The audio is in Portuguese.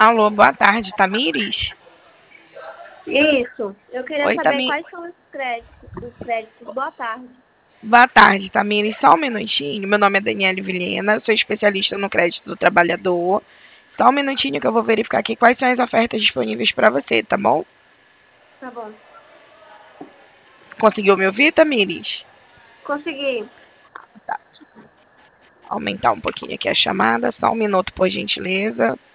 Alô, boa tarde, Tamires? Isso. Eu queria Oi, saber Tamires. quais são os créditos. Os créditos. Boa tarde. Boa tarde, Tamires. Só um minutinho. Meu nome é Daniele Vilhena, sou especialista no crédito do trabalhador. Só um minutinho que eu vou verificar aqui quais são as ofertas disponíveis para você, tá bom? Tá bom. Conseguiu me ouvir, Tamires? Consegui. Aumentar um pouquinho aqui a chamada. Só um minuto, por gentileza.